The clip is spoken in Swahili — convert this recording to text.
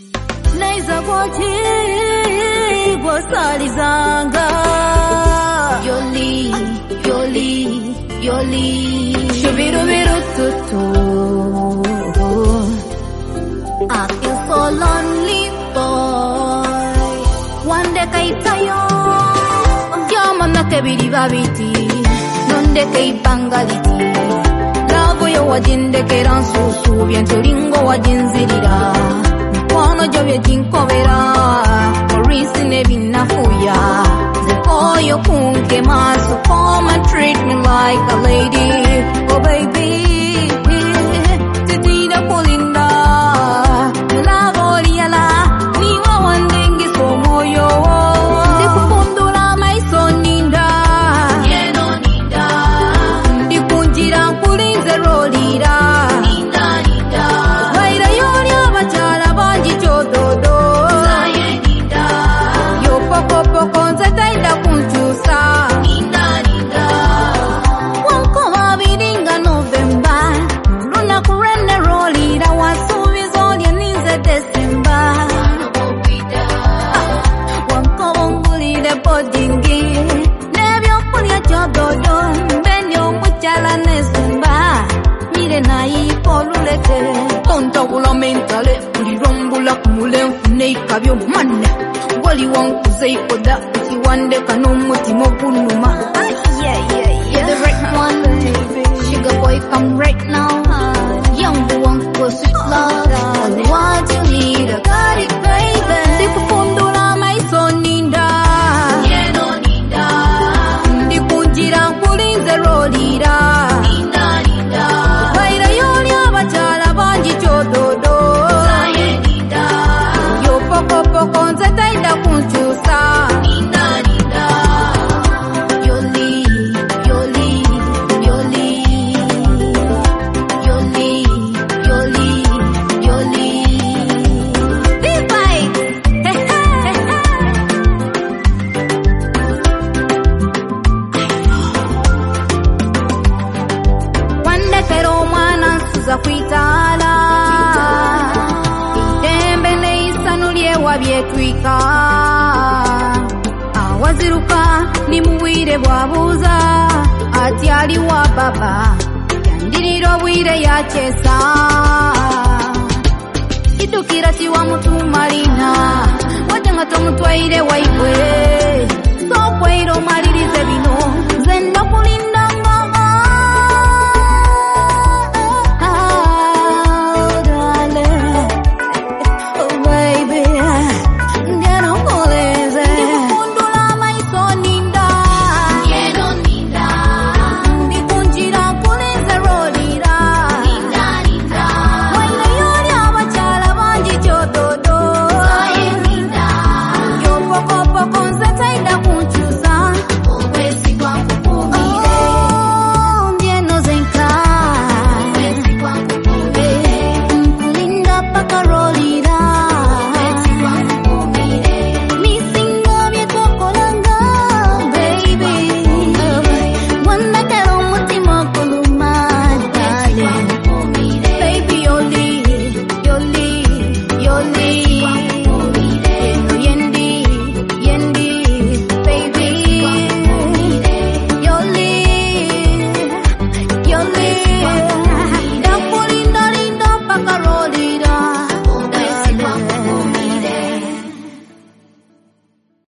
Naiza kwati gwasalizanga Yoli Shubirubiru tutu I feel so lonely boy Wande kaitayo Yama nakebiri babiti Nonde kaibangaliti Lavo yo wajindekera susu Bienturingo wajinzirira Mikono jovye jinkobera Orisi nebinafuya Zekoyo kunke masu Come and treat me like a lady Oh baby Titina kulinda Mulavo liala Niwa wandengi somoyo Ndikupundula maisoninda Yeno ninda Ndikunjira kulinze rolira Ninda Waira yoni abachala banji chododo Zaye ninda Yo poko poko nze taida kunchusa Ninda Wanko wabiringa November Luna kurene rolira Wasubi zolya ninze December Wanko wongulire bodingi Nebyo kulya chododo Mbenyo muchala nezumba Mire na ipo lulete Konta gula mentale Ulirombula kumule mfune ikabyo mane Wali wankuze ikoda Ukiwande kanumutima kunuma You're the right one Sugar boy come right now Young one go sweet love What you need I got it baby Ndikupundula maisoninda Yeno ninda Ndikunjira kulinze rolira Ninda Waira yoni abachala banji chododo Zaye ninda Yo poko poko nze taida kunchusa Ninda Kuitala Dembe neisanulie wabyetwika Awaziruka nimuwire bwabuza Ati ali wa baba Yandiriro bwire yachesa Idukira tiwa mutumalina Wajanga mutwaire waibwe Sokweiro malirize bino Zenda